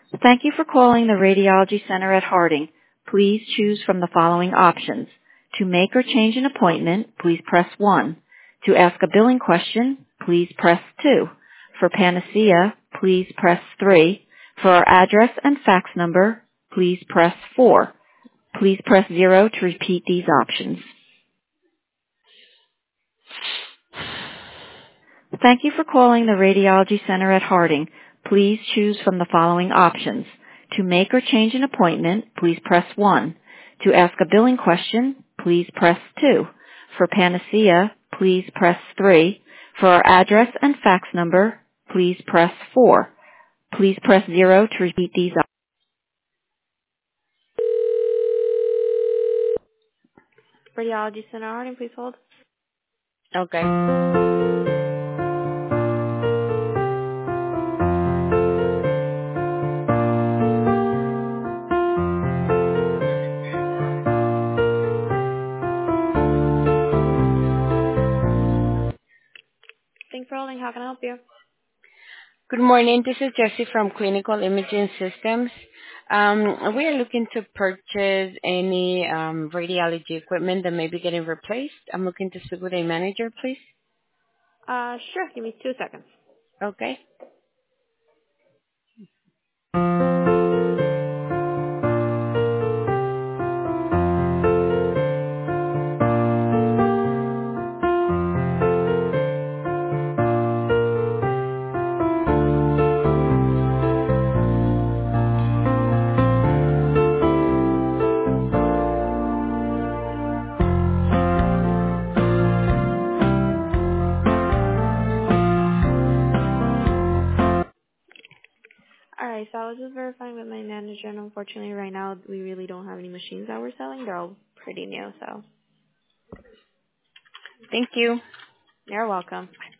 Thank you for calling the Radiology Center at Harding. Please choose from the following options. To make or change an appointment, please press 1. To ask a billing question, please press 2. For Panacea, please press 3. For our address and fax number, please press 4. Please press 0 to repeat these options. Thank you for calling the Radiology Center at Harding. Please choose from the following options. To make or change an appointment, please press 1. To ask a billing question, please press 2. For Panacea, please press 3. For our address and fax number, please press 4. Please press 0 to repeat these options. Radiology Center Harding, please hold. Okay. Thanks for holding. How can I help you? Good morning. This is Jessie from Clinical Imaging Systems. We are looking to purchase any radiology equipment that may be getting replaced. I'm looking to speak with a manager, please. Sure. Give me 2 seconds. Okay. All right, so I was just verifying with my manager, and unfortunately right now we really don't have any machines that we're selling. They're all pretty new, so Thank you. you're welcome.